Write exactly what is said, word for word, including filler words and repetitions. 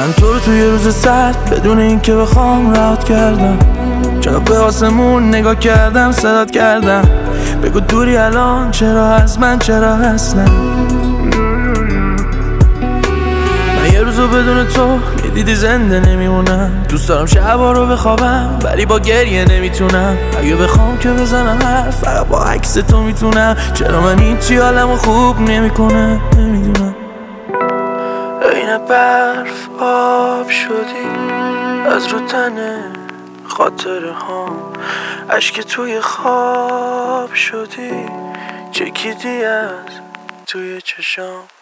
من تو رو توی روز سرد بدون این که بخوام رهات کردم. چرا به آسمون نگاه کردم صدات کردم. بگو دوری الان چرا از من، چرا اصلا من یه روزو بدون تو میدیدی زنده نمیمونم. دوست دارم شبا رو بخوابم ولی با گریه نمیتونم. اگه بخوام که بزنم حرف فقط با عکس تو میتونم. چرا من هیچی حالمو خوب نمیکنه نمیدونم. عین برف آب شدی از رو تنه خاطره ها، اشک توی خواب شدی چکیدی از توی چشام.